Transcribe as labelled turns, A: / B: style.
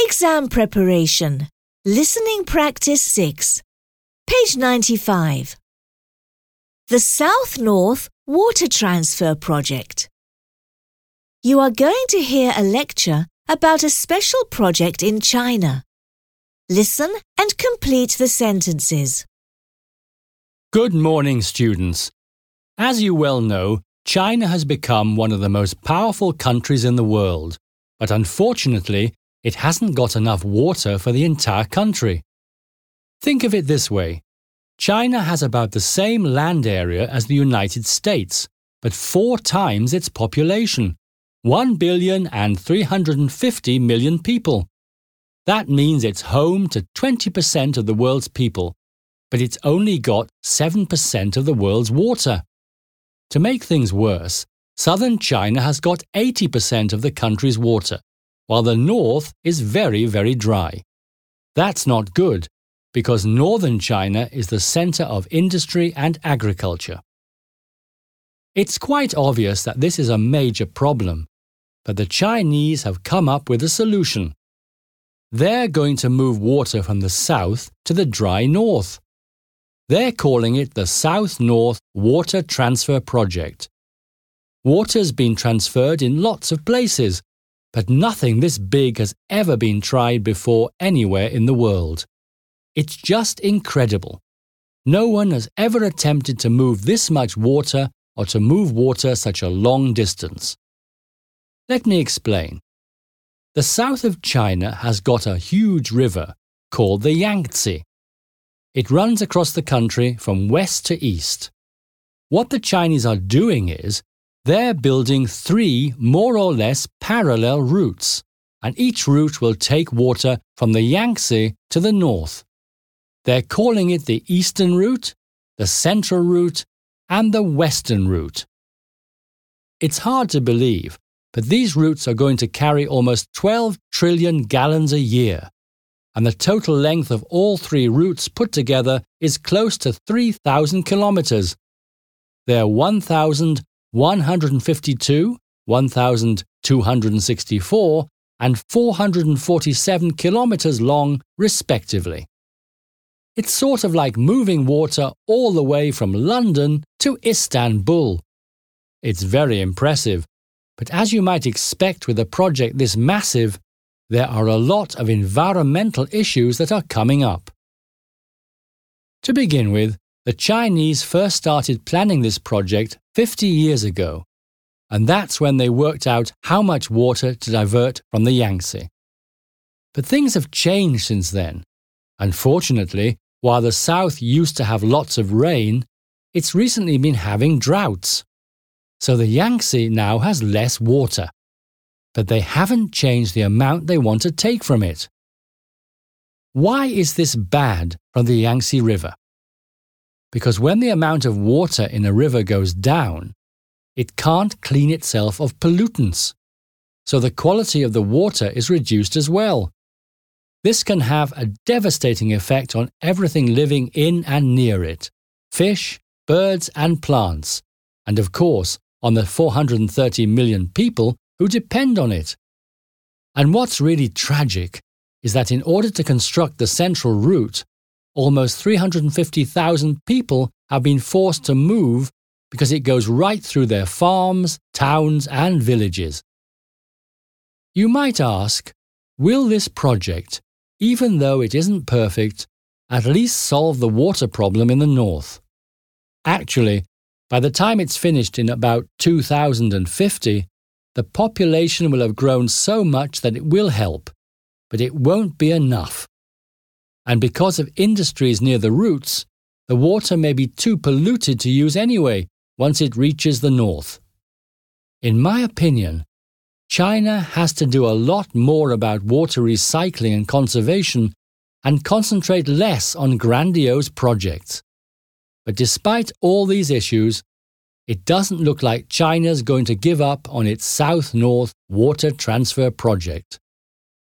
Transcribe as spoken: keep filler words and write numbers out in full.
A: Exam preparation. Listening practice six. Page ninety-five. The South-North Water Transfer Project. You are going to hear a lecture about a special project in China. Listen and complete the sentences.
B: Good morning, students. As you well know, China has become one of the most powerful countries in the world, but unfortunately, it hasn't got enough water for the entire country. Think of it this way. China has about the same land area as the United States, but four times its population, one billion and three hundred fifty million people. That means it's home to twenty percent of the world's people, but it's only got seven percent of the world's water. To make things worse, southern China has got eighty percent of the country's water, while the north is very, very dry. That's not good, because northern China is the center of industry and agriculture. It's quite obvious that this is a major problem, but the Chinese have come up with a solution. They're going to move water from the south to the dry north. They're calling it the South-North Water Transfer Project. Water's been transferred in lots of places, but nothing this big has ever been tried before anywhere in the world. It's just incredible. No one has ever attempted to move this much water or to move water such a long distance. Let me explain. The south of China has got a huge river called the Yangtze. It runs across the country from west to east. What the Chinese are doing is they're building three more or less parallel routes, and each route will take water from the Yangtze to the north. They're calling it the Eastern Route, the Central Route, and the Western Route. It's hard to believe, but these routes are going to carry almost twelve trillion gallons a year, and the total length of all three routes put together is close to three thousand kilometers. They're one thousand one hundred fifty-two, one thousand two hundred sixty-four, and four hundred forty-seven kilometers long, respectively. It's sort of like moving water all the way from London to Istanbul. It's very impressive, but as you might expect with a project this massive, there are a lot of environmental issues that are coming up. To begin with, the Chinese first started planning this project fifty years ago, and that's when they worked out how much water to divert from the Yangtze. But things have changed since then. Unfortunately, while the south used to have lots of rain, it's recently been having droughts. So the Yangtze now has less water. But they haven't changed the amount they want to take from it. Why is this bad from the Yangtze River? Because when the amount of water in a river goes down, it can't clean itself of pollutants, so the quality of the water is reduced as well. This can have a devastating effect on everything living in and near it, fish, birds and plants, and of course on the four hundred thirty million people who depend on it. And what's really tragic is that in order to construct the central route, almost three hundred fifty thousand people have been forced to move because it goes right through their farms, towns, and villages. You might ask, will this project, even though it isn't perfect, at least solve the water problem in the north? Actually, by the time it's finished in about two thousand fifty, the population will have grown so much that it will help, but it won't be enough. And because of industries near the routes, the water may be too polluted to use anyway once it reaches the north. In my opinion, China has to do a lot more about water recycling and conservation and concentrate less on grandiose projects. But despite all these issues, it doesn't look like China's going to give up on its South-North Water Transfer Project.